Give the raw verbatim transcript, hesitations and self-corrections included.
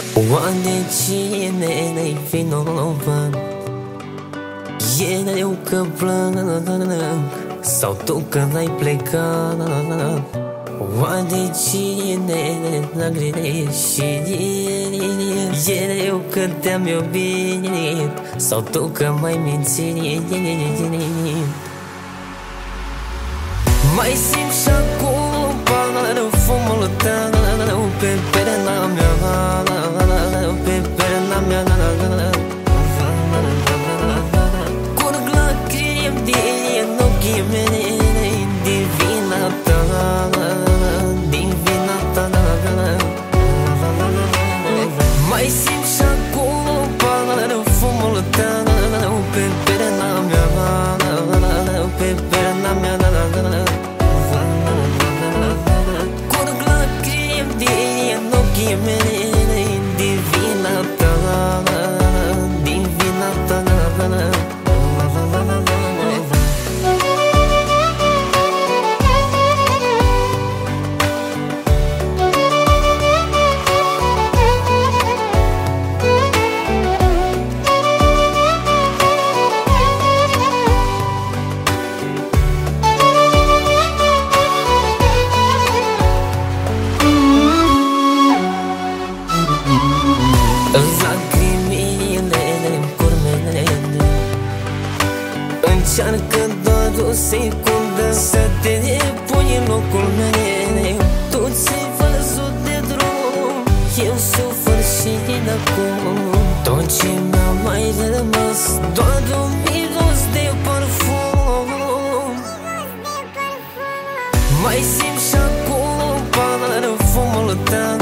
Oare cine ne-i vinovat? E eu că plâng sau tu că n-ai plecat? Oare cine n-a greșit? E eu că te-am iubit sau tu că m-ai mințit? Mai simt și acum parfumul tău pe perna mea, pe perna mea. Curg lacrimi din ochii mei, din vina ta, din vina ta. Mai simt și acum parfumul tău pe perna mea, pe perna mea. Curg lacrimi din ochii mei, din vina ta, din vina ta. Lacrimile-mi curmele, încearcă doar o secundă să te pui în locul meu. Tu ți-ai văzut de drum, eu sufăr și acum. Tot ce mi-a mai rămas, doar un miros de parfum. Mai simt și acum parfumul tău